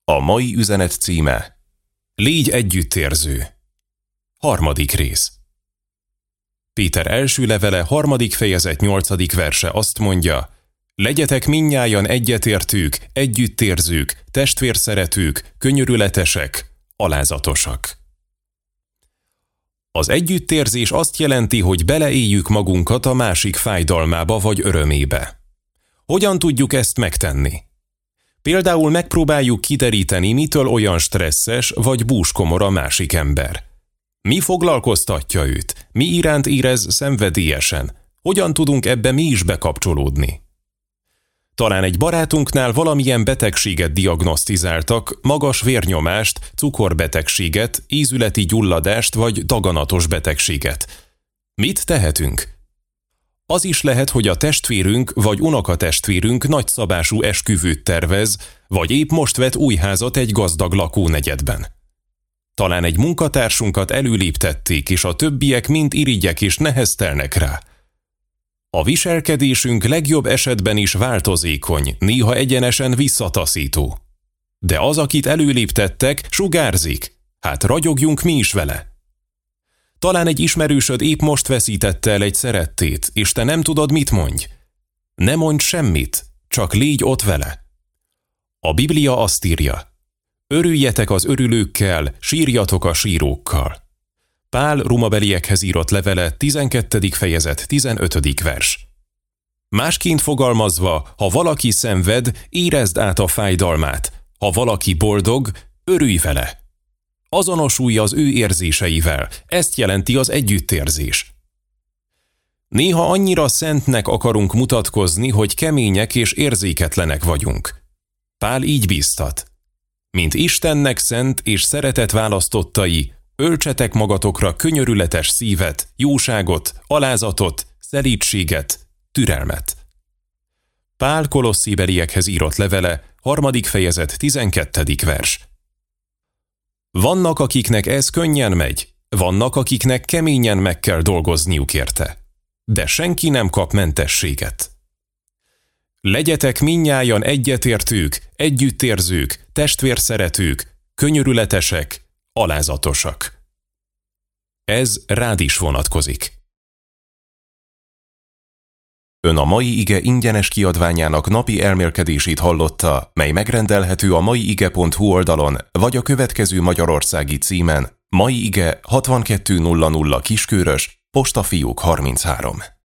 A mai üzenet címe: Légy együttérző. 3. rész. Péter első levele 3. fejezet 8. verse azt mondja: legyetek mindnyájan egyetértők, együttérzők, testvérszeretők, könyörületesek, alázatosak. Az együttérzés azt jelenti, hogy beleéljük magunkat a másik fájdalmába vagy örömébe. Hogyan tudjuk ezt megtenni? Például megpróbáljuk kideríteni, mitől olyan stresszes vagy búskomor a másik ember. Mi foglalkoztatja őt? Mi iránt érez szenvedélyesen? Hogyan tudunk ebbe mi is bekapcsolódni? Talán egy barátunknál valamilyen betegséget diagnosztizáltak, magas vérnyomást, cukorbetegséget, ízületi gyulladást vagy daganatos betegséget. Mit tehetünk? Az is lehet, hogy a testvérünk vagy unokatestvérünk nagyszabású esküvőt tervez, vagy épp most vett új házat egy gazdag lakónegyedben. Talán egy munkatársunkat előléptették, és a többiek mind irigyek és neheztelnek rá. A viselkedésünk legjobb esetben is változékony, néha egyenesen visszataszító. De az, akit előléptettek, sugárzik, hát ragyogjunk mi is vele. Talán egy ismerősöd épp most veszítette el egy szerettét, és te nem tudod, mit mondj. Ne mondj semmit, csak légy ott vele. A Biblia azt írja: örüljetek az örülőkkel, sírjatok a sírókkal. Pál Rómabeliekhez írott levele 12. fejezet 15. vers. Másként fogalmazva, ha valaki szenved, érezd át a fájdalmát. Ha valaki boldog, örülj vele. Azonosulj az ő érzéseivel, ezt jelenti az együttérzés. Néha annyira szentnek akarunk mutatkozni, hogy kemények és érzéketlenek vagyunk. Pál így bíztat: mint Istennek szent és szeretett választottai, öltsetek magatokra könyörületes szívet, jóságot, alázatot, szelídséget, türelmet. Pál Kolosszébeliekhez írott levele 3. fejezet 12. vers. Vannak, akiknek ez könnyen megy, vannak, akiknek keményen meg kell dolgozniuk érte, de senki nem kap mentességet. Legyetek mindnyájan egyetértők, együttérzők, testvérszeretők, könyörületesek, alázatosak. Ez rád is vonatkozik. Ön a Mai Ige ingyenes kiadványának napi elmélkedését hallotta, mely megrendelhető a maiige.hu oldalon, vagy a következő magyarországi címen: Mai Ige 6200 Kiskörös, Postafiók 33.